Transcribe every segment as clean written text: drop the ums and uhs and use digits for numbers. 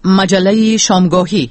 مجله شامگاهی.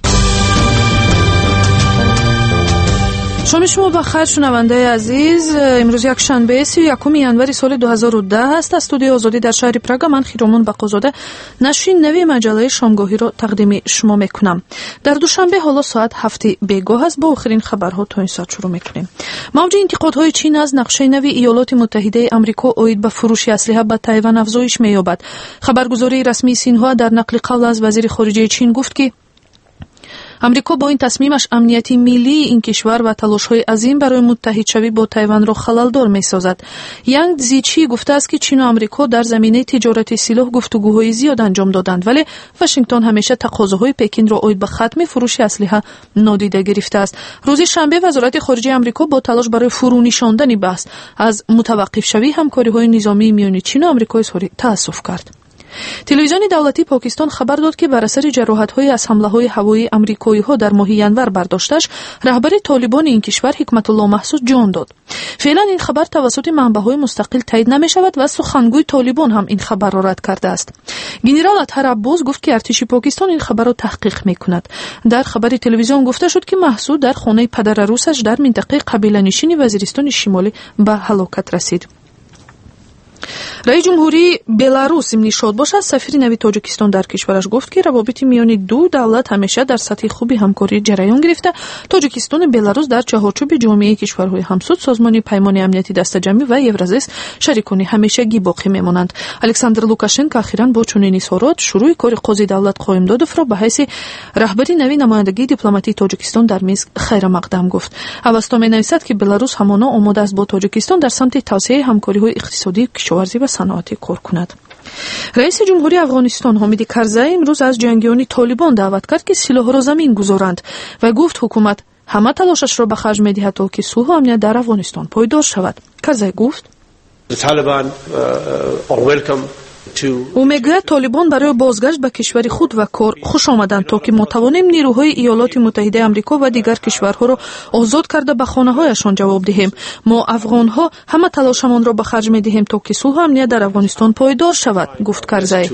شما بخیر شنونده عزیز. امروز یک شنبه 31 ژانویه سال 2010 است. از استودیو آزادی در شهر پراگ من خیرامون بقازاده نشین نوی مجله شامگاهی را تقدیم شما میکنم. در دوشنبه حالا ساعت 7 بیگاه است. با آخرین خبرها تا این ساعت شروع میکنیم. موج انتقادهای چین از نقشه نوی ایالات متحده آمریکا اوید به فروش اسلحه به تایوان افزایش می‌یابد. خبرگزاری رسمی سینهوا در نقل قول از وزیر خارجه چین گفت که امریکا با این تصمیمش امنیتی ملی این کشور و تلاش‌های عظیم برای متحد شوی با تایوان را خلل‌دار می‌سازد. یانگ زیچی گفته است که چین و آمریکا در زمینه تجارت سلاح گفتگوهای زیاد انجام دادند، ولی واشنگتن همیشه تقاضاهای پکین را اوید به ختم فروش اسلحه نادیده گرفته است. روز شنبه وزارت خارجه آمریکا با تلاش برای فرونشاندن بحث از متوقف شوی همکاری‌های نظامی میان چین و آمریکا اظهار تأسف کرد. تلویزیون دولتی پاکستان خبر داد که بر اثر جراحت‌های از حمله‌های هوایی آمریکایی‌ها در ماه ژانویه برداشتش رهبر طالبان این کشور حکمت الله محسود جان داد. فعلا این خبر توسط منبع‌های مستقل تایید نمی‌شود و سخنگوی طالبان هم این خبر را رد کرده است. گنرال اطهر عباس گفت که ارتش پاکستان این خبر را تحقیق می‌کند. در خبر تلویزیون گفته شد که محسود در خانه پدر عروسش در منطقه قبیله‌نشین وزیرستان شمالی به هلاکت رسید. رئیس جمهوری بلاروس امروز شاد باشد. سفیر نوی تاجیکستان در کشورش گفت که روابط میان دو دولت همیشه در سطح خوبی همکاری جریان گرفته. تاجیکستان و بلاروس در چهارچوب جامعه کشورهای همسود، سازمان پیمان امنیتی دستجمعی و یورازیس شریکان همیشگی باقی میمانند. الکساندر لوکاشنکو اخیراً با چنین اظهارات شروع کار قاضی دولت قائمدادوف را به حیث رهبری نوی نمایندگی دیپلماتی تاجیکستان در مینسک خیر مقدم گفت. اوستا می‌نویسد که بلاروس همانا آماده است با تاجیکستان در سمت توسعه همکاری‌های اقتصادی، کشاورزی و صنعتی کار کند. رئیس جمهوری افغانستان حامد کرزی امروز از جنگیان طالبان دعوت کرد که سلاح را زمین گذارند و گفت حکومت همه تلاشش را به خرج می‌دهد تا که صلح و امنیت در افغانستان پایدار شود. کرزی گفت او میگوید طالبان برای بازگشت به کشور خود و کار خوش آمدند تا که ما توانیم نیروهای ایالات متحده آمریکا و دیگر کشورها را آزاد کرده به خانه‌هایشان جواب دهیم. ما افغان‌ها همه تلاشمان را به خرج می‌دهیم تا که صلح و امنیت در افغانستان پایدار شود، گفت کرزی.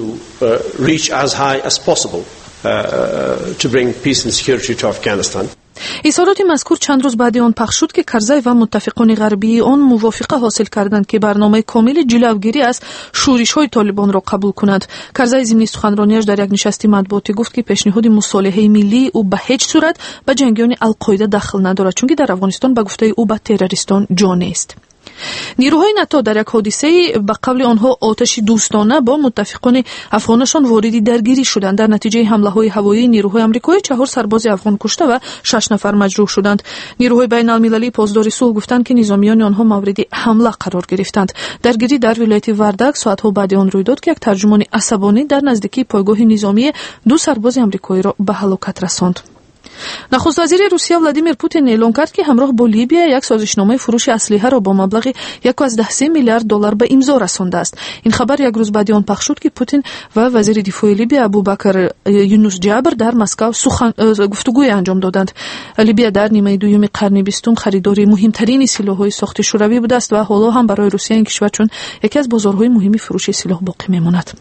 اظهارات مذکور چند روز بعد آن پخش شد که کرزی و متفقان غربی آن موافقه حاصل کردند که برنامه کامل جلوگیری از شورش‌های طالبان را قبول کنند. کرزی ضمن سخنرانیش در یک نشست مطبوعاتی گفت که پیشنهاد مصالحه ملی او به هیچ صورت به جنگیان القاعده دخل ندارد، چون که در افغانستان به گفته او به تروریستان جا نیست. نیروهای ناتو در یک حادثه به قول آنها آتش دوستانه با متفقان افغانشان وارد درگیری شدند. در نتیجه حمله‌های هوایی نیروهای آمریکایی 4 سرباز افغان کشته و 6 نفر مجروح شدند. نیروهای بین‌المللی پاسدار صلح گفتند که نظامیان آنها مورد حمله قرار گرفتند. درگیری در ولایت وردک ساعت‌ها بعد آن روی داد که یک ترجمان عصبانی در نزدیکی پایگاه نظامی 2 سرباز آمریکایی را به هلاکت رساند. نخست وزیر روسیه ولادیمیر پوتین اعلام کرد که همراه با لیبیا یک سازشنامه فروش اسلحه را با مبلغ 1.3 میلیارد دلار به امضا رسانده است. این خبر یک روز بعد آن پخش شد که پوتین و وزیر دفاع لیبیا ابوبکر یونس جابر در مسکو گفتگوی انجام دادند. لیبیا در نیمه دوم قرن 20 خریدار مهمترین سلاح‌های ساخت شوروی بوده است و حالا هم برای روسیه این کشور چون یکی از بازارهای مهم فروش سلاح باقی میماند.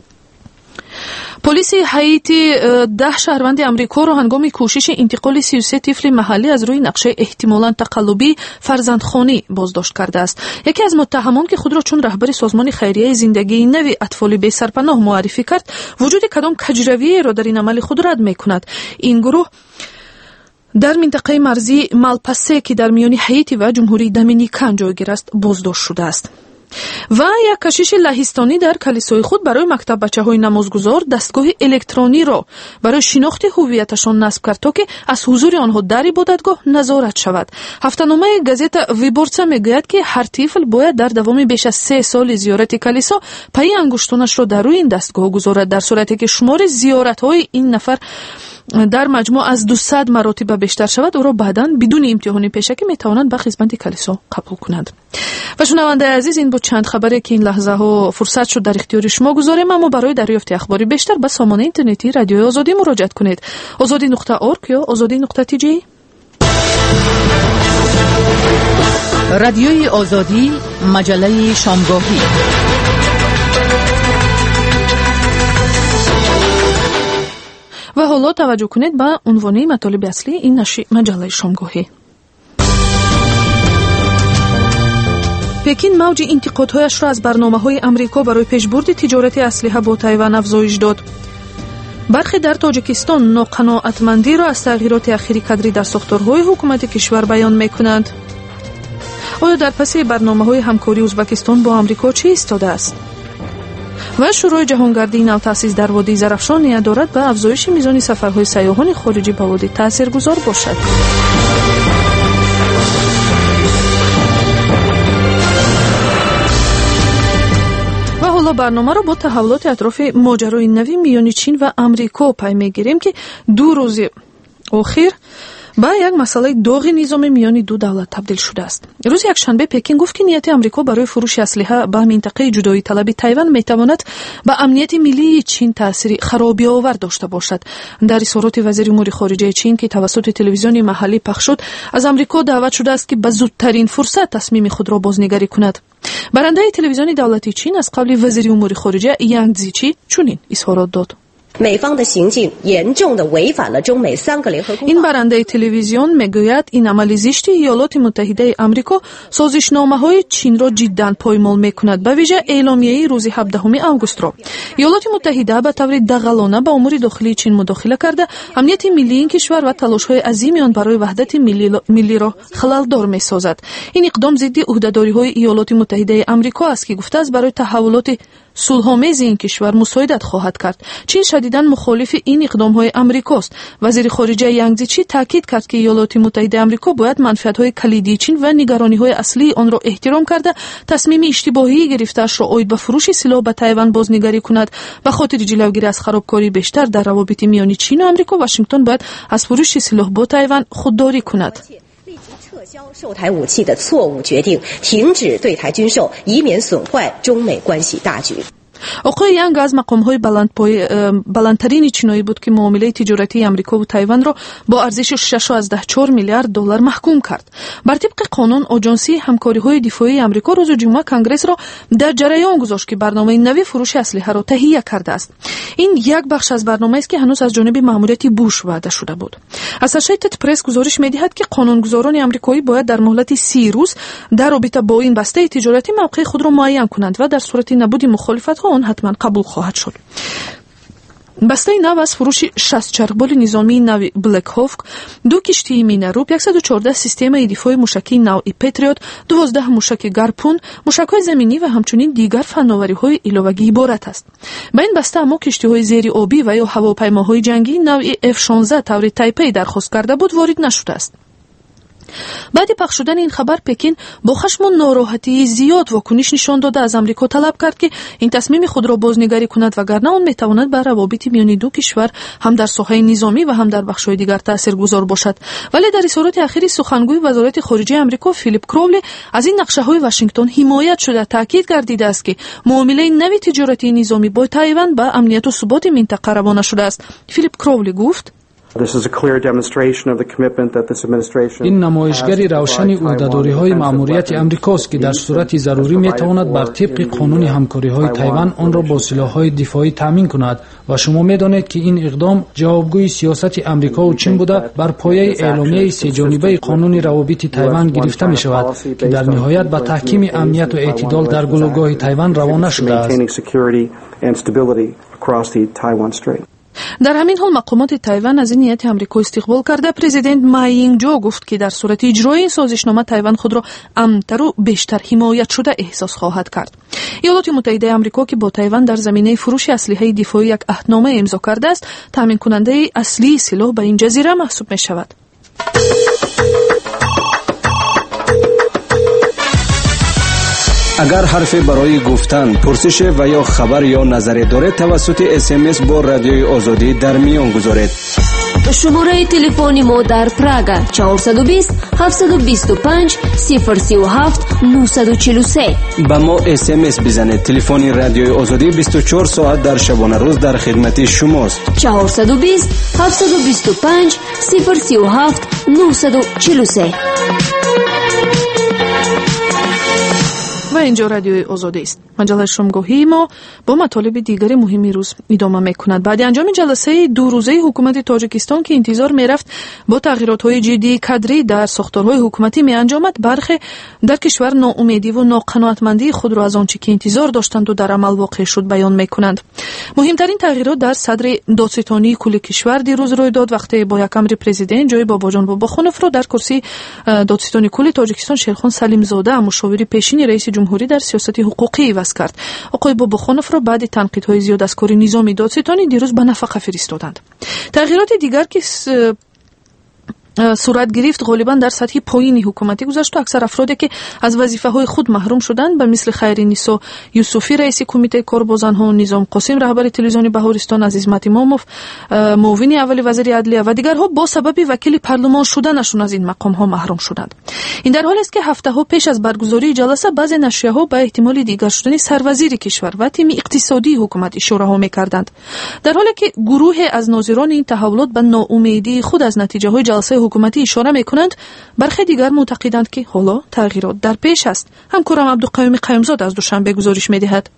پلیس هایتی 10 شهروند آمریکا را هنگام کوشش انتقال 33 طفل محلی از روی نقشه احتمالاً تقلبی فرزندخوانی بازداشت کرده است. یکی از متهمان که خود را چون رهبر سازمان خیریه زندگی نوی اطفال بی سرپناه معرفی کرد، وجود کدام کجروی را در این عمل خود رد می‌کند. این گروه در منطقه مرزی مالپاسه که در میان هایتی و جمهوری دومینیکن جایگیر است بازداشت شده است. و یک کشیش لهستانی در کلیسای خود برای مکتب بچه‌های نمازگزار دستگاه الکترونی را برای شناخت هویتشان نصب کرد تا که از حضور آنها در عبادتگاه نظارت شود. هفته‌نامه گازیتا ویبورتسا میگوید که هر طفل باید در دوام بیش از 3 سال زیارت کلیسا پای انگشتانش را در روی این دستگاه گذارد، در صورتی که شمار زیارت‌های این نفر در مجموع از 200 مراتب بیشتر شود، او را بعداً بدون امتحان پیشکی میتوانند به خدمت کلیسا قبول کنند. و شنونده عزیز، این بود چند خبری که این لحظه ها فرصت شد در اختیار شما گذاریم. اما برای دریافت اخباری بیشتر به سامانه اینترنتی رادیوی آزادی مراجعه کنید. azadi.org یا azadi.tg. رادیوی آزادی، مجله شامگاهی. و حالا توجه کنید به عنوان مطالب اصلی این نشر مجله شامگاهی. پکین موج انتقادهایش را از برنامه‌های آمریکا برای پیشبرد تجارت اسلحه با تایوان افزایش داد. برخی در تاجیکستان ناقناعتمندی را از تغییرات اخیری کادری در ساختارهای حکومت کشور بیان می‌کنند. آیا در پس برنامه‌های همکاری ازبکستان با آمریکا چه ایستاده است؟ و شورای جهانگردی نو تأسیس در وادی زرافشان نیت دارد به افزایش میزان سفرهای سیاحان خارجی به وادی تاثیرگذار باشد. و حالا برنامه را با تحولات اطراف ماجرای نوی میان چین و آمریکا پی میگیریم که 2 روز اخیر با یک مسئله داغ نظام میان دو دولت تبدیل شده است. روز یکشنبه پکین گفت که نیت آمریکا برای فروش اسلحه به منطقه جدایی طلبی تایوان میتواند به امنیت ملی چین تأثیر خرابی آور داشته باشد. در اظهارات وزیر امور خارجه چین که توسط تلویزیون محلی پخش شد، از آمریکا دعوت شده است که به زودترین فرصت تصمیم خود را بازنگری کند. برنده تلویزیون دولتی چین از قبل وزیر امور خارجه یانگ زیچی چنین اظهارات داد. این برنده تلویزیون میگوید این عمل زشت ایالات متحده آمریکا سازشنامه‌های چین را جداً پایمال میکند. به ویژه اعلامیه روز 17 آگوست را ایالات متحده به طور دغلانه به امور داخلی چین مداخله کرده امنیت ملی این کشور و تلاش‌های عظیم آن برای وحدت ملی را خلل‌دار میسازد. این اقدام ضد عهده‌داری‌های ایالات متحده آمریکا است که گفته است برای تحولات صلح‌آمیز این کشور مساعدت خواهد کرد. چین شدیداً مخالف این اقدام‌های آمریکاست. وزیر خارجه یانگ زیچی تاکید کرد که ایالات متحده آمریکا باید منفعت‌های کلیدی چین و نگرانی‌های اصلی آن را احترام کرده تصمیم اشتباهی گرفته‌اش را عاید به فروش سلاح به تایوان بازنگری کند. به خاطر جلوگیری از خرابکاری بیشتر در روابط میان چین و آمریکا، واشنگتن باید از فروش سلاح با تایوان خودداری کند. 售台武器的错误决定，停止对台军售，以免损坏中美关系大局。 آقای یانگ از مقام‌های بلندترین چینایی بود که معامله تجارتی آمریکا و تایوان را با ارزش 6.4 میلیارد دلار محکوم کرد. بر طبق قانون آژانسی همکاری‌های دفاعی آمریکا روز جمعه کنگره را در جریان گذاشت که برنامه نوی فروش اسلحه را تهیه کرده است. این یک بخش از برنامه است که هنوز از جانب مأموریت بوش وعده شده بود. اسوسییتد پرس گزارش می‌دهد که قانونگذاران آمریکایی باید در مهلت 30 روز در رابطه با این بسته تجارتی موقع خود را معین کنند و در صورت نبود مخالفت آن حتما قبول خواهد شد. بسته نو از فروش 60 چرخبال نظامی نو بلک هاوک، 2 کشتی مینروب، 114 سیستم دفاع موشکی نو پتریوت، 12 موشک گارپون، موشک‌های زمینی و همچنین دیگر فناوری‌های علاوه‌ای عبارت است. با این بسته اما کشتی‌های زیر آبی و یا هواپیماهای جنگی نو F-16 طور تایپی درخواست کرده بود وارد نشده است. بعد پخش شدن این خبر پکین با خشم و ناراحتی زیاد واکنش نشان داده از آمریکا طلب کرد که این تصمیم خود را بازنگری کند وگرنه آن میتواند بر روابط میان دو کشور هم در ساحه نظامی و هم در بخش‌های دیگر تاثیرگذار باشد. ولی در اظهارات اخیر سخنگوی وزارت خارجه آمریکا فیلیپ کرولی از این نقشه‌های واشنگتن حمایت شده تاکید گردیده است که معامله نوی تجارتی نظامی با تایوان به امنیت و ثبات منطقه روانه شده است. فیلیپ کرولی گفت: این نمایشگری روشن عهده‌داری‌های مأموریت آمریکاست که در صورت ضروری می‌تواند بر طبق قانون همکاری‌های تایوان آن را با سلاح‌های دفاعی تامین کند و شما می‌دانید که این اقدام جوابگوی سیاست آمریکا و چین بوده بر پایه اعلامیه سه‌جانبه قانون روابط تایوان گرفته می‌شود که در نهایت به تحکیم امنیت و اعتدال در گلوگاه تایوان روانه شده است. در همین حال مقامات تایوان از این نیت آمریکا استقبال کرده. پرزیدنت ما یینگ جو گفت که در صورت اجرای این سازشنامه تایوان خود را امن‌تر و بیشتر حمایت شده احساس خواهد کرد. ایالات متحده آمریکا که با تایوان در زمینه فروش اسلحه دفاعی یک عهدنامه امضا کرده است، تامین کننده اصلی سلاح به این جزیره محسوب می شود. اگر حرفی برای گفتن، پرسش و یا خبر یا نظری دارید توسط SMS با رادیوی آزادی در میان گذارید. شماره تلفنی ما در پراگ 420 725 037 943. با ما SMS بزنید. تلفن رادیوی آزادی 24 ساعت در شبانه روز در خدمت شماست. 420 725 037 943. و اینجا رادیوی آزادی است. مجله شامگاهی ما با مطالب دیگری مهمی روز ادامه می‌کند. بعد انجام جلسه دو روزه حکومت تاجیکستان که انتظار می‌رفت با تغییرات‌های جدی کادری در ساختارهای حکومتی می‌انجامد، برخی در کشور ناامیدی و ناقناعتمندی خود را از آنچه که انتظار داشتند و در عمل واقع شد بیان می‌کنند. مهمترین تغییرات در صدر دادستانی کل کشور دیروز روی داد وقتی با یک امر پرزیدنت جای باباجان باباخونوف را در کرسی دادستانی کل تاجیکستان شیرخان سلیم زاده مشاور پیشین رئیس جمهوری در سیاست حقوقی عوض کرد. آقای باباخونوف را بعد تنقیدهای زیاد از کار نظام دادستانی دیروز به نفقه فرستادند. تغییرات دیگر که صورت گرفت غالبا در سطح پایین حکومتی گذشت و اکثر افرادی که از وظیفه‌های خود محروم شدند به مثل خیری نیسا یوسفی رئیس کمیته کار با زنها، نظام قاسم رهبر تلویزیون بهارستان، عزیز متی اماموف معاون اول وزیر عدلیه و دیگرها با سبب وکیل پارلمان شدنشون از این مقام‌ها محروم شدند. این در حالی است که هفته‌ها پیش از برگزاری جلسه بعضی نشریه‌ها به احتمال دیگر شدن سروزیر کشور و تیم اقتصادی حکومت اشاره‌ها می‌کردند، در حالی که گروهی از ناظران این تحولات به ناامیدی خود از نتیجه‌های جلسه حکومتی اشاره میکنند. برخی دیگر معتقدند که حالا تغییرات در پیش است. همکارم عبدالقیوم قیومزاده از دوشنبه گزارش میدهد.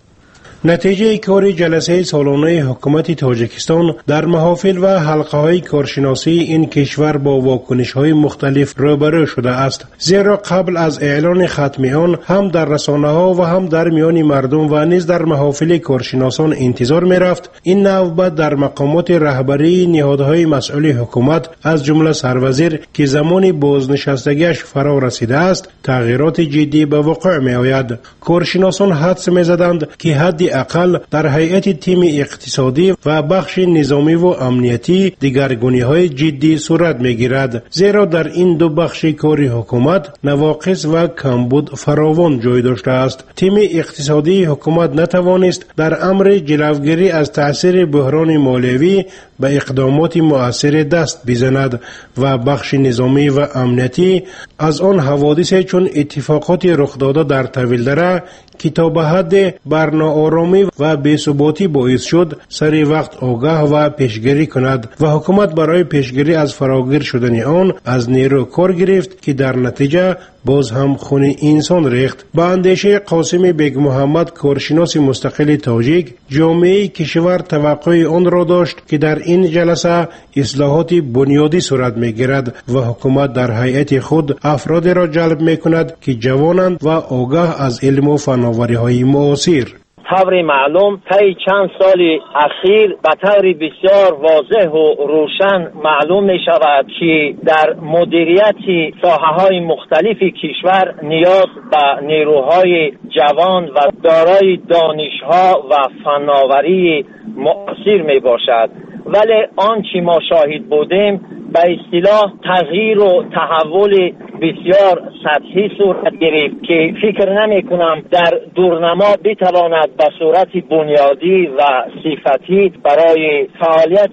نتیجه کار جلسه سالانه حکومت تاجیکستان در محافل و حلقه‌های کارشناسی این کشور با واکنش‌های مختلف روبرو شده است، زیرا قبل از اعلان ختم آن هم در رسانه‌ها و هم در میان مردم و نیز در محافل کارشناسان انتظار می‌رفت این نوبت در مقامات رهبری نهادهای مسئول حکومت از جمله سروزیر که زمان بازنشستگیش فرا رسیده است تغییرات جدی به وقوع می‌آید. کارشناسان حدس می‌زدند که حد اقل در هیئت تیم اقتصادی و بخش نظامی و امنیتی دگرگونی‌های جدی صورت می‌گیرد، زیرا در این دو بخش کار حکومت نواقص و کمبود فراوان جای داشته است. تیم اقتصادی حکومت نتوانست در امر جلوگیری از تأثیر بحران مالیوی به اقدامات مؤثر دست بزند و بخش نظامی و امنیتی از آن حوادث چون اتفاقات رخ داده در طویل‌دره که تا به حد برناآرامی و بی‌ثباتی باعث شد سری وقت آگاه و پیشگیری کند و حکومت برای پیشگیری از فراگیر شدن آن از نیرو کار گرفت که در نتیجه باز هم خون انسان ریخت. با اندیشه قاسم بیگ محمد کارشناس مستقل تاجیک، جامعه کشور توقع آن را داشت که در این جلسه اصلاحات بنیادی صورت می‌گیرد و حکومت در هیئت خود افراد را جلب می‌کند که جوانند و آگاه از علم و فناوری‌های معاصر. طور معلوم طی چند سال اخیر به طور بسیار واضح و روشن معلوم می شود که در مدیریت ساحه‌های مختلف کشور نیاز به نیروهای جوان و دارای دانش‌ها و فناوری معاصر می باشد، ولی آنچه ما شاهد بودیم به اصطلاح تغییر و تحول بسیار سطحی صورت گرفت که فکر نمی کنم در دورنما بتواند به صورت بنیادی و صفتی برای فعالیت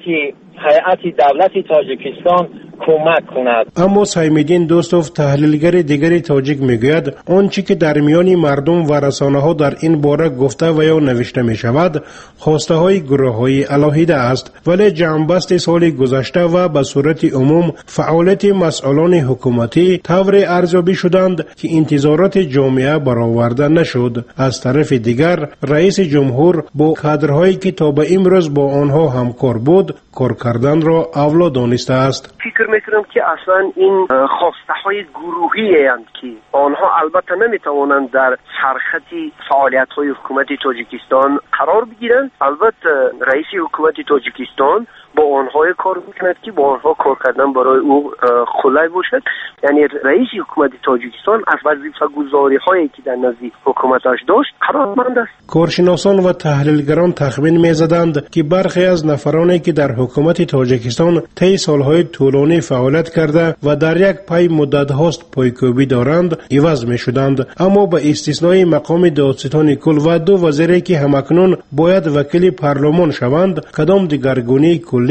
هیئت دولت تاجیکستان کمک کند. اما سیمدین دوستوف تحلیلگر دیگری تاجیک میگوید آنچه که در میان مردم و رسانه‌ها در این باره گفته و یا نوشته می شود خواسته های گروه های علاهیده است، ولی جنبست سال گذشته و به صورت عموم فعالیت مسئولان حکومتی طور ارزیابی شدند که انتظارات جامعه برآورده نشد. از طرف دیگر رئیس جمهور با کادرهایی که تا به امروز با آنها همکار بود کار کردن را اولاد دانسته است. فکر میکنم که اصلا این خواسته های گروهی هستند که آنها البته نمیتوانند در سرخط فعالیت های حکومت تاجیکستان قرار بگیرند. البته رئیس حکومت تاجیکستان با آنها کار میکند که با آنها کار کردن برای او خلای باشد. یعنی رئیس حکومت تاجیکستان از وظیفه گزاری هایی که در نزد حکومتش داشت قرارمند است. کارشناسان و تحلیلگران تخمین میزدند که برخی از نفرانی که در حکومت تاجیکستان طی سالهای طولانی فعالیت کرده و در یک پای مدت هاست پایکوبی دارند عوض می شدند، اما به استثنای مقام دادستان کل و دو وزیری که همکنون باید وکیل پارلمان شوند کدام دگرگونی کلی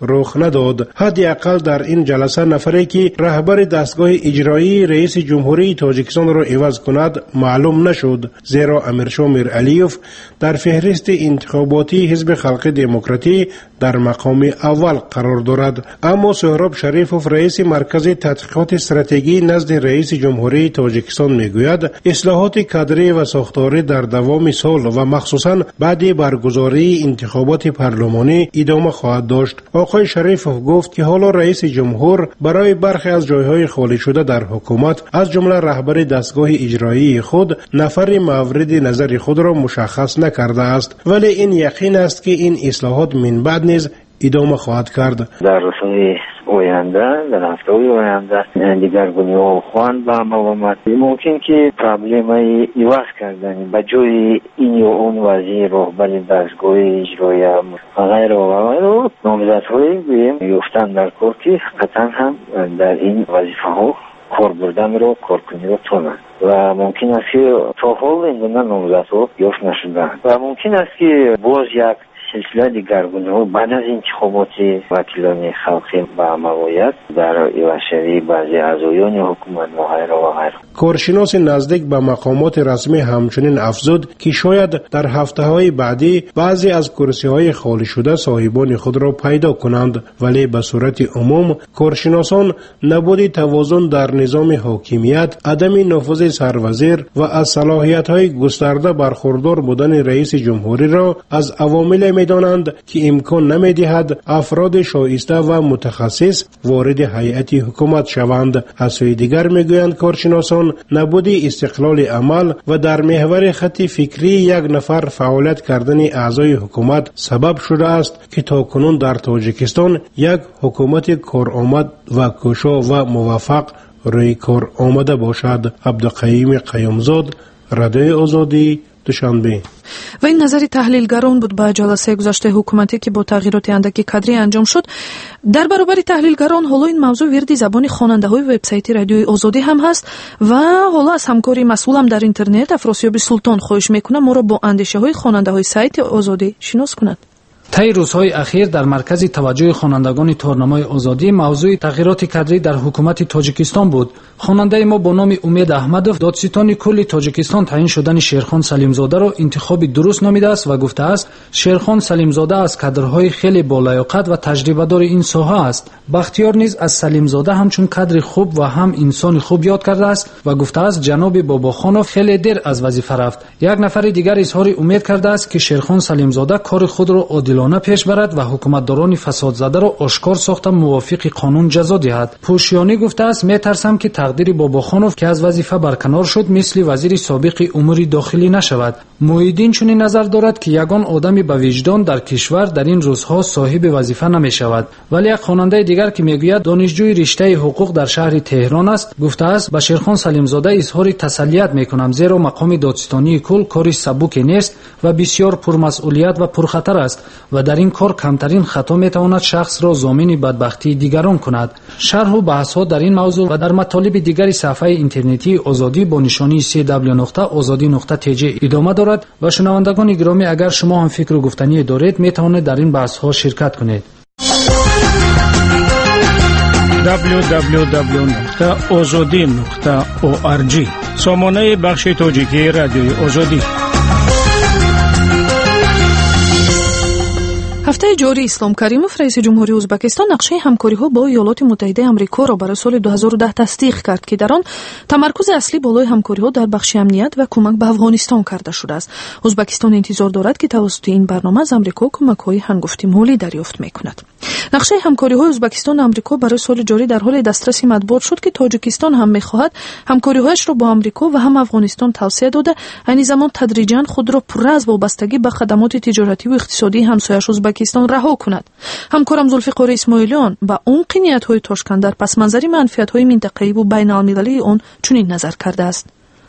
رخ نداد. حداقل در این جلسه نفری که رهبر دستگاه اجرایی رئیس جمهوری تاجیکستان را عوض کند معلوم نشد، زیرا امیرشاه میرعلیوف در فهرست انتخاباتی حزب خلق دموکراتی در مقام اول قرار دارد. اما سهراب شریفوف رئیس مرکز تحقیقات استراتژی نزد رئیس جمهوری تاجیکستان میگوید اصلاحات کادری و ساختاری در دوام سال و مخصوصا بعد برگزاری انتخابات پارلمانی ادامه خواهد داشت. آقای شریفوف گفت که حالا رئیس جمهور برای برخی از جایهای خالی شده در حکومت از جمله رهبر دستگاه اجرایی خود نفر مورد نظر خود را مشخص نکرده است، ولی این یقین است که این اصلاحات من بعد نیز ادامه خواهد کرد. در روزهای آینده، در هفته‌های آینده دیگرگونی خواهند به عمل آمد. ممکن که پرابلم‌های عوض کردن به جای این یا اون وزیر رهبر دستگاه اجرایی و غیره و غیره نامزدهای یافتن در کار که قطعا هم در این وظیفه‌ها کار بردن رو کارکنی رو تونن و ممکن است که تا حال این گونه نامزدها یافت نشدن و ممکن است که باز یک سلسله دیگرگونی‌ها بعد از انتخابات وکیلان خلقی به عمل آید در عوض‌شوی بعضی اعضایان حکومت و غیره و غیره. کارشناس نزدیک به مقامات رسمی همچنین افزود که شاید در هفته‌های بعدی بعضی از کرسی‌های خالی شده صاحبان خود را پیدا کنند، ولی به صورت عموم کارشناسان نبود توازن در نظام حاکمیت، عدم نفوذ سروزیر و از صلاحیت‌های گسترده برخوردار بودن رئیس جمهوری را از عوامل می‌دانند که امکان نمی‌دهد افراد شایسته و متخصص وارد هیئت حکومت شوند. از سوی دیگر می‌گویند کارشناسان نبود استقلال عمل و در محور خط فکری یک نفر فعالیت کردن اعضای حکومت سبب شده است که تاکنون در تاجیکستان یک حکومت کارآمد و کوشا و موفق روی کار آمده باشد. عبدالقیوم قیومزاد، رادیوی آزادی، دوشنبه. و این نظر تحلیلگران بود به جلسه گذشته حکومتی که با تغییرات اندکی کادری انجام شد. در برابر تحلیلگران حالا این موضوع وردی زبانی خواننده‌های وبسایت رادیوی آزادی هم هست و حالا از همکاری مسئولم در اینترنت افراسیاب سلطان خواهش میکنم ما را با اندیشه‌های خواننده‌های سایت آزادی شناس کند. طی روزهای اخیر در مرکز توجه خوانندگان تارنمای آزادی موضوع تغییرات کادری در حکومت تاجیکستان بود. خواننده ما با نام امید احمدوف دادستان کل تاجیکستان تعیین شدن شیرخان سلیمزاده را انتخاب درست نامیده است و گفته است شیرخان سلیمزاده از کادرهای خیلی بالیاقت و تجربه دار این ساحه است. بختیار نیز از سلیمزاده همچون کادر خوب و هم انسان خوب یاد کرده است و گفته است جناب باباخانوف خیلی دیر از وظیفه رفت. یک نفر دیگر اظهار امید کرده است که شیرخان سلیمزاده کار خود را عادلانه پیش برد و حکومتداران فساد زده را آشکار ساخته موافق قانون جزا دهد. پوشیانی گفته است میترسم که تقدیر باباخانوف که از وظیفه برکنار شد مثل وزیر سابق امور داخلی نشود. محیدین چنین نظر دارد که یگان آدمی با وجدان در کشور در این روزها صاحب وظیفه نمی شود. ولی یک خواننده دیگر که میگوید دانشجوی رشته حقوق در شهر تهران است گفته است با شیرخان سلیمزاده اظهار تسلیت میکنم زیرا مقام دادستانی کل کاری سبک نیست و بسیار پرمسئولیت و پرخطر است و در این کار کمترین خطا میتواند شخص را ضامن بدبختی دیگران کند. شرح و بحث ها در این موضوع و در مطالب دیگری صفحه اینترنتی آزادی با نشانی www.azadi.tj ادامه دارد و شنوندگان گرامی اگر شما هم فکر و گفتنی دارید میتوانید در این بحث ها شرکت کنید. www.azadi.org سامانه بخش تاجیکی رادیوی آزادی. هفته جاری اسلام کریموف رئیس جمهوری ازبکستان نقشه همکاری‌ها با ایالات متحده آمریکا را برای سال 2010 تصدیق کرد که در آن تمرکز اصلی بالای همکاری‌ها در بخش امنیت و کمک به افغانستان کرده شده است. ازبکستان انتظار دارد که توسط این برنامه از آمریکا کمک‌های هنگفتی مالی دریافت می‌کند. نقشه همکاری‌های ازبکستان و آمریکا برای سال جاری در حال دسترسی مطبوعات شد که تاجیکستان هم می‌خواهد همکاری‌هایش را با آمریکا و هم افغانستان توسعه داده عین زمان تدریجاً خود را پر از وابستگی به خدمات تجارتی و اقتصادی همسایه‌اش ازبکستان رها کند. همکارم ذوالفقار اسماعیلیان با اون قنیت‌های تاشکند در پس منظر منفعت‌های منطقه‌ای و بین‌المللی آن چنین نظر کرده است.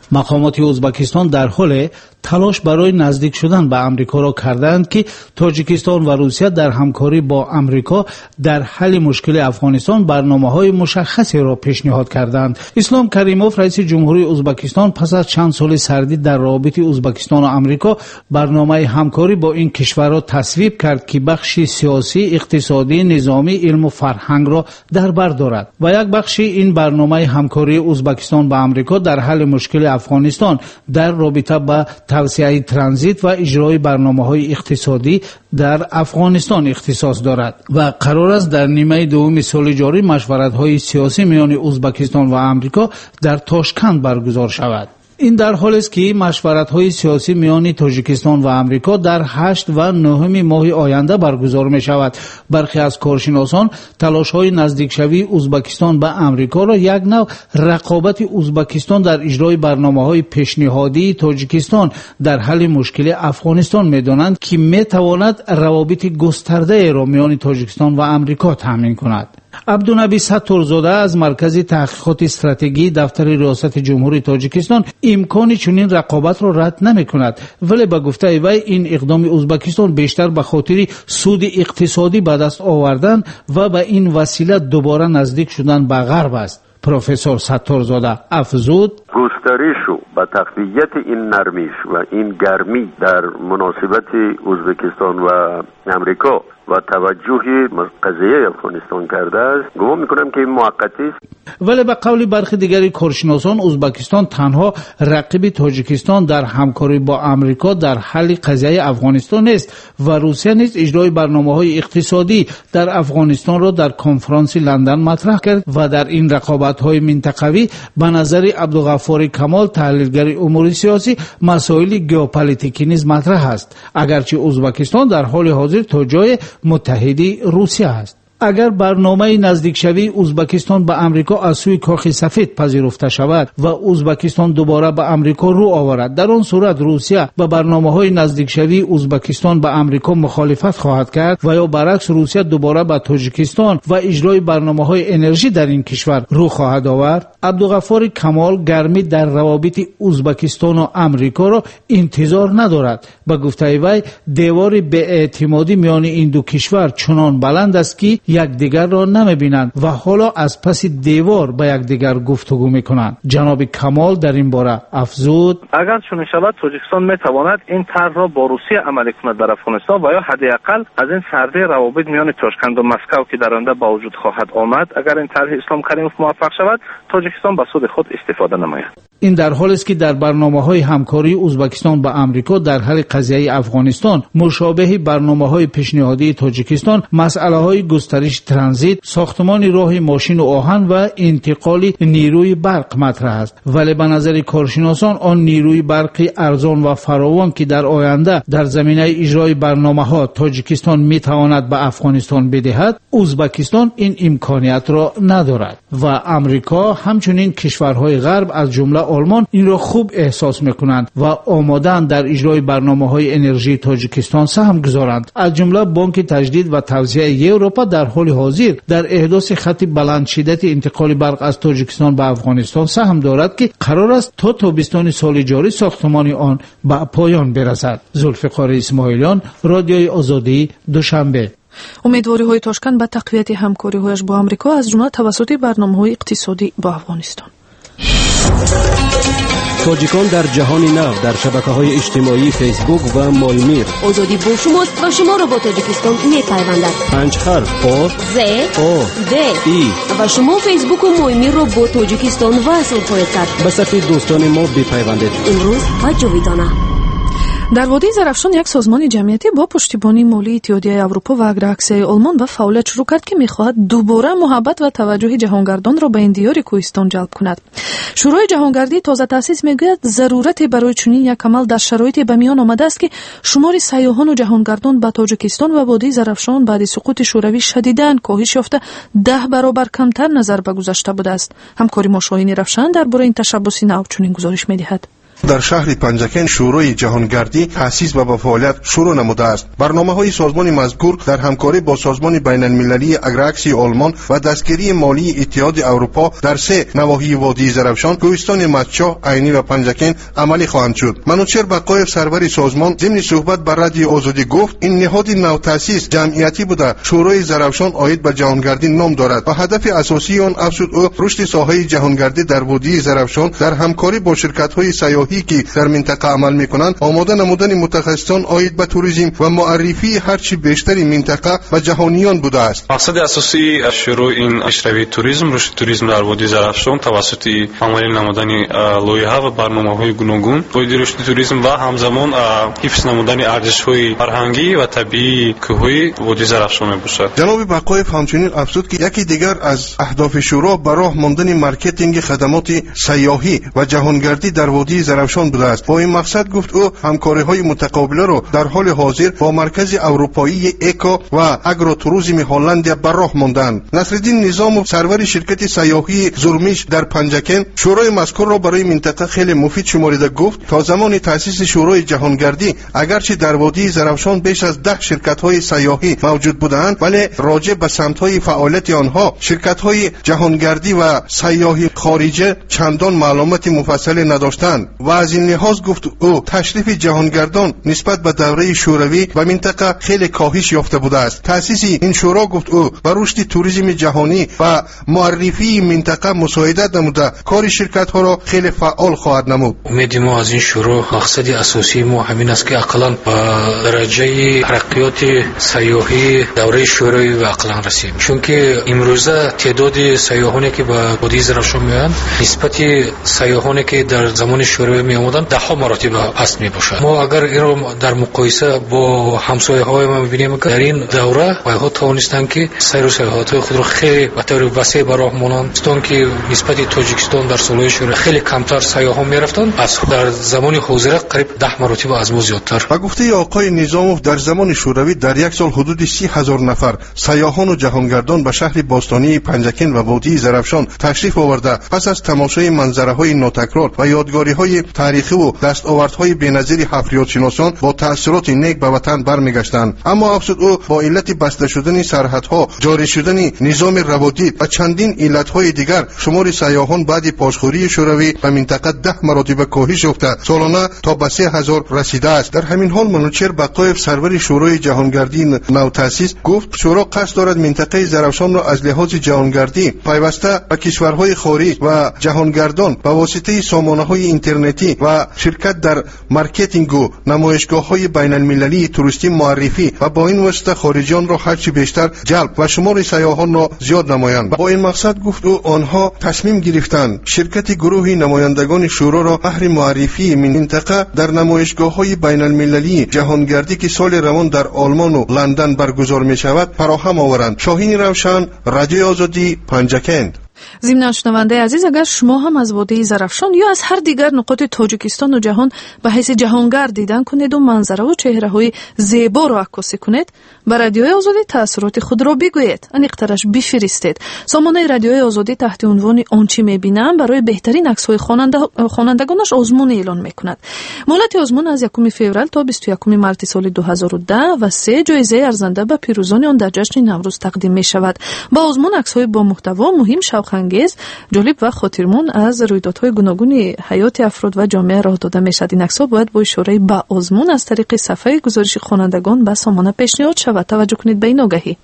مقامات ازبکستان در حال تلاش برای نزدیک شدن به امریکا را کردند که تاجیکستان و روسیه در همکاری با امریکا در حل مشکل افغانستان برنامه‌های مشخصی را پیشنهاد کردند. اسلام کریموف رئیس جمهوری ازبکستان پس از چند سال سردی در روابط ازبکستان و امریکا برنامه همکاری با این کشورها تصویب کرد که بخش سیاسی، اقتصادی، نظامی، علم و فرهنگ را در بر دارد و یک بخش این برنامه همکاری ازبکستان با امریکا در حل مشکل افغانستان در رابطه با توسعه ترانزیت و اجرای برنامه‌های اقتصادی در افغانستان اختصاص دارد و قرار است در نیمه دوم سال جاری مشورت‌های سیاسی میان ازبکستان و امریکا در تاشکند برگزار شود. این در حالی است که مشورت‌های سیاسی میان تاجیکستان و امریکا در 8 و 9 ماه آینده برگزار می‌شود. برخی از کارشناسان تلاش‌های نزدیکشوی ازبکستان به امریکا را یک نوع رقابت ازبکستان در اجرای برنامه‌های پیشنهادی تاجیکستان در حل مشکل افغانستان می‌دانند که می‌تواند روابط گسترده را میان تاجیکستان و امریکا تامین کند. عبدالنبی سترزاده از مرکز تحقیقات استراتژی دفتر ریاست جمهوری تاجیکستان امکان چنین رقابت را رد نمی‌کند، ولی به گفته وی این اقدام ازبکستان بیشتر به خاطر سود اقتصادی به دست آوردن و به این وسیله دوباره نزدیک شدن به غرب است. پروفسور سترزاده افزود: گسترش و تقویت این نرمیش و این گرمی در مناسبت ازبکستان و امریکا و توجه قضیه افغانستان کرده است، گمان میکنم که این موقتی است. ولی به قول برخی دیگری کارشناسان ازبکستان تنها رقیب تاجیکستان در همکاری با امریکا در حل قضیه افغانستان است و روسیه نیز اجرای برنامه‌های اقتصادی در افغانستان را در کنفرانس لندن مطرح کرد و در این رقابت‌های منطقوی به نظر عبدالغفار کمال تحلیلگر امور سیاسی مسائل ژئوپلیتیکی نیز مطرح است، اگرچه ازبکستان در حال حاضر تا جای متحدی روسیه است. اگر برنامه نزدیکشوی ازبکستان به امریکا از سوی کاخ سفید پذیرفته شود و ازبکستان دوباره به امریکا رو آورد، در آن صورت روسیه به برنامه‌های نزدیکشوی ازبکستان به امریکا مخالفت خواهد کرد و یا برعکس روسیه دوباره به تاجیکستان و اجرای برنامه‌های انرژی در این کشور رو خواهد آورد. عبدالغفار کمال گرمی در روابط ازبکستان و امریکا را انتظار ندارد. به گفته وی دیوار بی‌اعتمادی میان این دو کشور چنان بلند است که یکدیگر را نمی‌بینند و حالا از پس دیوار با یکدیگر گفتگو می‌کنند. جناب کمال در این باره افزود: اگر چنین شود تاجیکستان می‌تواند این طرح را با روسیه عملی کند در افغانستان و یا حداقل از این سردی روابط میان تاشکند و مسکو که در آینده با وجود خواهد آمد، اگر این طرح اسلام کریموف موفق شود تاجیکستان به سود خود استفاده نماید. این در حالی است که در برنامه‌های همکاری ازبکستان با امریکا در حل قضیه افغانستان مشابه برنامه‌های پیشنهادی تاجیکستان مسئله‌های گسترش ترانزیت، ساختمان راه ماشین و آهن و انتقال نیروی برق مطرح است، ولی به نظر کارشناسان آن نیروی برقی ارزان و فراوان که در آینده در زمینه اجرای برنامه‌ها تاجیکستان می‌تواند به افغانستان بدهد، ازبکستان این امکانیت را ندارد و امریکا همچنین کشورهای غرب از جمله آلمان این را خوب احساس می‌کنند و آماده‌اند در اجرای برنامه‌های انرژی تاجیکستان سهم گذارند. از جمله بانک تجدید و توسعه اروپا در حال حاضر در احداث خط بلند شدت انتقال برق از تاجیکستان به افغانستان سهم دارد که قرار است تا تابستان سال جاری ساختمان آن به پایان برسد. ذوالفقار اسماعیلیان، رادیوی آزادی، دوشنبه. امیدواری‌های تاشکند به تقویت همکاری‌هایش با آمریکا از جمله توسط برنامه‌های اقتصادی با افغانستان. تاجیکان در جهان نو در شبکه‌های اجتماعی فیسبوک و مایمیر. آزادی با شماست و شما را با تاجیکستان می‌پیوندد. 5 حرف آ ز او د ای و شما فیسبوک و مایمیر را با تاجیکستان وصل خواهید کرد. به صفحه دوستان ما بپیوندید. امروز و جاویدانه. در وادی زرافشان یک سازمان جمعیتی با پشتیبانی مالی اتحادیه اروپا و اگرعکسیه آلمان به فعالیت شروع کرد که می‌خواهد دوباره محبت و توجه جهانگردان را به این دیار کوهستان جلب کند. شورای جهانگردی تازه تأسیس می‌گوید ضرورت برای چنین یک عمل در شرایطی به میان آمده است که شمار سیاحان و جهانگردان به تاجیکستان و وادی زرافشان بعد سقوط شوروی شدیداً کاهش یافته 10 برابر کمتر نظر به گذشته بوده است. همکاری ما شاهین رفشن درباره این تشبث نو چنین گزارش می‌دهد. در شهر پنجکن شورای جهانگردی تأسیس و به فعالیت شروع نموده است. برنامه‌های سازمان مذکور در همکاری با سازمان بین‌المللی اگراکسی آلمان و دستگیری مالی اتحاد اروپا در 3 نواحی وادی زرافشان، کوهستان مدچاه، عینی و پنجکن عملی خواهند شد. منوچهر بقایف سرور سازمان ضمن صحبت بر رادیو آزادی گفت این نهاد نوتأسیس جمعیتی بوده شورای زرافشان عاید به جهانگردی نام دارد و هدف اساسی آن افزود او رشد ساحه جهانگردی در وادی زرافشان در همکاری با شرکت‌های سیاحی که در منطقه عمل می‌کنند آماده نمودن متخصصان عاید به توریسم و معرفی هرچی بیشتری منطقه و جهانیان بوده است. مقصد اساسی شروع این پیشروی توریسم رشد توریسم در وادی زرافشان توسط عملی نمودن لایحه و برنامه‌های گوناگون وادی رشد توریسم و همزمان حفظ نمودن ارزش‌های فرهنگی و طبیعی کوههای وادی زرافشان میباشد. جناب بقایف همچنین افزود که یکی دیگر از اهداف شورا به راه ماندن مارکتینگ خدمات سیاحی و جهانگردی در وادی زرافشان بوده است. با این مقصد گفت او همکاری‌های متقابله را در حال حاضر با مرکز اروپایی اکو و اگروتوریسم هلند به راه ماندند. نصرالدین نظام سرور شرکت سیاحی زرمیش در پنجکن شورای مذکور را برای منطقه خیلی مفید شمارده گفت تا زمان تأسیس شورای جهانگردی اگرچه در وادی زرافشان بیش از 10 شرکت‌های سیاحی موجود بودند ولی راجع به سمت‌های فعالیت آنها شرکت‌های جهانگردی و سیاحی خارجی چندان معلومات مفصل نداشتند و از این لحاظ گفت او تشریف جهانگردان نسبت به دوره شوروی و منطقه خیلی کاهش یافته بوده است. تأسیس این شورا گفت او بر رشد توریسم جهانی و معرفی منطقه مساعدت نموده کار شرکت‌ها را خیلی فعال خواهد نمود. امید ما از این شورا مقصد اساسی ما همین است که اقلاً به درجه ترقیات سیاحی دوره شوروی و اقلاً رسیم، چون که امروزه تعداد سیاحانی که به وادی زرافشان میآیند نسبت سیاحانی که در زمان شوروی می آمدند 10 مراتب است می باشد. ما اگر این را در مقایسه با همسایه‌های ما می‌بینیم که در این دوره آنها توانستند که سیر و سیاحت خود را خیلی به طور وسیع به راه مانند که نسبت تاجیکستان در سال‌های شوروی خیلی کمتر سیاحان می‌رفتند از در زمان حاضر قریب 10 مراتب از ما زیادتر. و گفته آقای نظاموف در زمان شوروی در یک سال حدود 30,000 نفر سیاحان و جهانگردان به شهر باستانی پنجکن و وادی زرافشان تشریف آورده پس از تماشای منظره‌های ناتکرار و یادگاری‌های تاریخی و دستاوردهای بی‌نظیر حفریات‌شناسان با تأثیرات نیک به وطن برمیگشتند. اما افزود او با علت بسته شدن سرحدها، جاری شدن نظام روادید و چندین علت‌های دیگر شمار سیاحان بعد پاسخوری شوروی به منطقه 10 مراتب کاهش یافته سالانه تا به 3,000 رسیده است. در همین حال منوچهر بقایف سرور شورای جهانگردی نوتأسیس گفت شورا قصد دارد منطقه زرافشان را از لحاظ جهانگردی پیوسته به کشورهای خارج و جهانگردان به واسطه سامانه‌های اینترنتی و شرکت در مارکتینگ و نمایشگاه‌های بین‌المللی توریستی معرفی و با این واسطه خارجیان را هرچی بیشتر جلب و شمار سیاحان را زیاد نمایند. با این مقصد گفت او آنها تصمیم گرفتند شرکت گروه نمایندگان شورا را بهر معرفی منطقه در نمایشگاه‌های بین‌المللی جهانگردی که سال روان در آلمان و لندن برگزار می‌شود فراهم آورند. شاهین روشن، رادیو آزادی، پنجکن. ضمن شنونده عزیز اگر شما هم از وادی زرافشان یا از هر دیگر نقاط تاجیکستان و جهان به حیث جهانگرد دیدن کنید و منظره و چهره های زیبا را عکاسی کنید به رادیوی آزادی تأثیرات خود را بگویید انیقترش بفرستید. سامانه رادیوی آزادی تحت عنوان آنچه میبینم برای بهترین عکس های خوانندگانش آزمون اعلان میکند. مهلت آزمون از 1 فوریه تا 21 مارس سال 2010 و 3 جایزه ارزنده به پیروزان آن در جشن نوروز تقدیم میشود. با آزمون عکس های با محتوا مهم شوق‌انگیز، جالب و خاطرمون از رویدادهای گوناگون حیات افراد و جامعه راه داده میشد. این عکس‌ها باید با اشاره به آزمون از طریق صفحه گزارش خوانندگان به سامانه پیشنهاد شود. توجه کنید به این آگهی.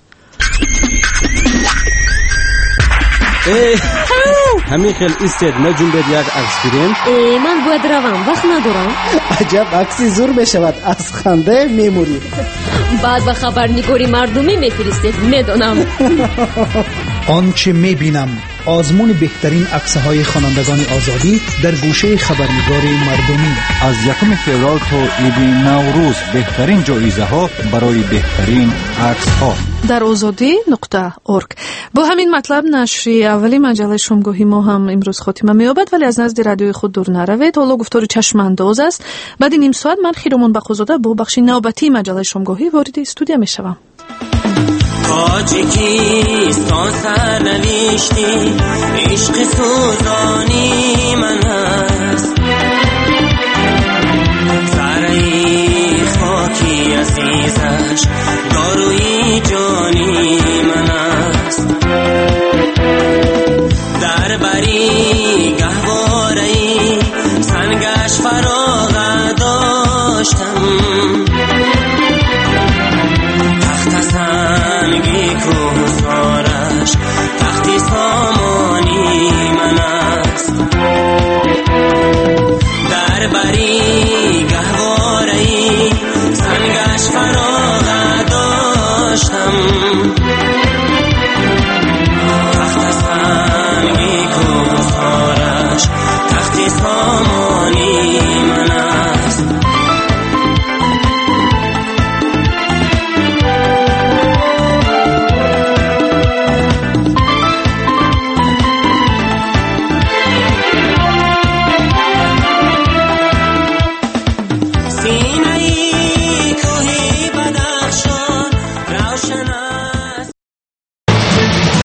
همین خیلی ایستد نجوم بید یک عکس گیریم. من باید روم وقت ندارم. عجب عکسی زور بشود از خنده میموری. بعد به خبرنگاری مردمی میفرستید میدونم. آنچه میبینم آزمون بهترین عکس‌های خوانندگان آزادی در گوشه خبرنگاری مردمی از 1 فوریه تا عید نوروز بهترین جایزه‌ها برای بهترین عکس‌ها در azadi.org. با همین مطلب نشری اولی مجله شامگاهی ما هم امروز خاتمه می‌یابد، ولی از نزد رادیوی خود دور نروید. حالا گفتار چشم انداز است. بعد نیم ساعت من خیرمان بقازاده با بخش نوبتی مجله شامگاهی وارد استودیو میشوم. تاجیکستان سرنوشتی عشق سوزانی من هست، بربری